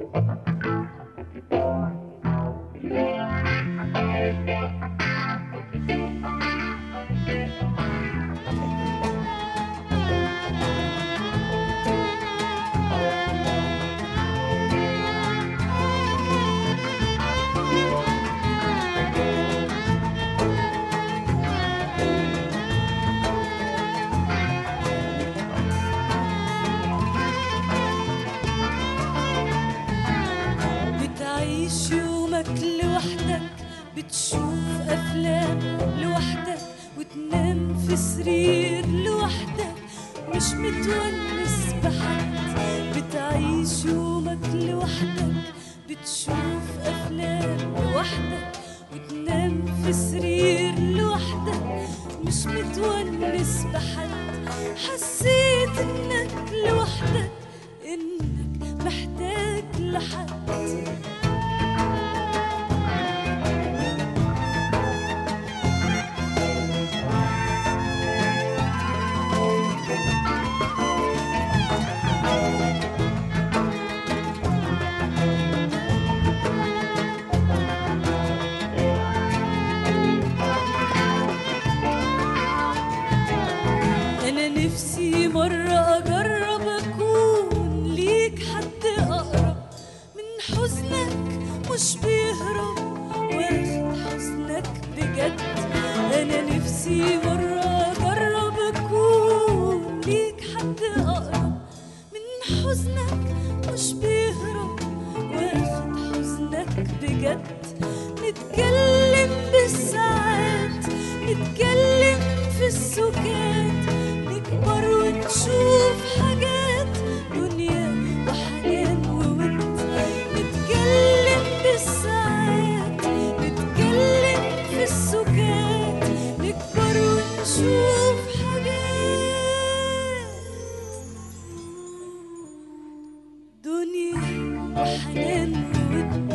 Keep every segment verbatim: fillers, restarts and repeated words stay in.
بتعيش يومك لوحدك، بتشوف أفلام لوحدك، وتنام في سرير لوحدك، مش متونس بحد. بتعيش يومك لوحدك، بتشوف أفلام لوحدك، وتنام في سرير لوحدك، مش متونس بحد. حسيت إنك لوحدك، إنك محتاج لحد. أنا نفسي مرة أجرب أكون ليك حد أقرب من حزنك، مش بيهرب واخد حزنك بجد. أنا نفسي مرة أجرب أكون ليك حد أقرب من حزنك، مش بيهرب واخد حزنك بجد. نتكلم بالساعات، نتكلم في السكات، نكبر ونشوف حاجات، دنيا وحنان وود. نتكلم بالساعات، نتكلم في السكات، نكبر ونشوف حاجات، دنيا وحنان وود.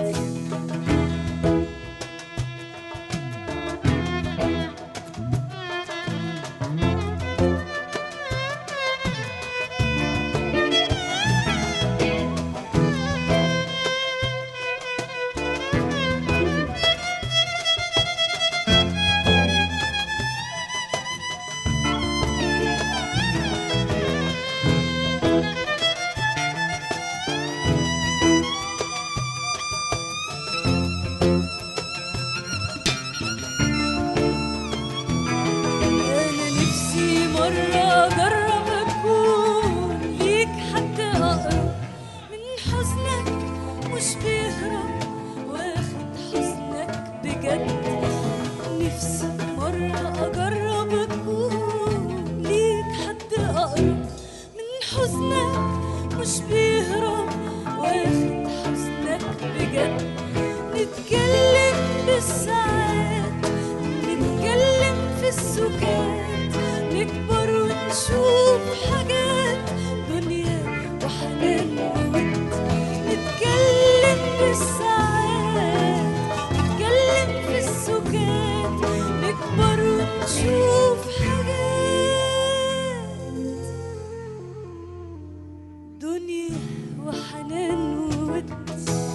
أنا نفسي مرة أجرب أكون ليك حد أقرب من حزنك، مش بيهرب واخد حزنك بجد. نفسي مرة أجرب أكون ليك حد أقرب من حزنك، مش بيهرب واخد حزنك بجد. نتكلم بالساعات، نتكلم في السكات، نكبر ونشوف حاجات، دنيا وحنان وود. نتكلم بالساعات، نتكلم في السكات، نكبر ونشوف حاجات، دنيا وحنان وود.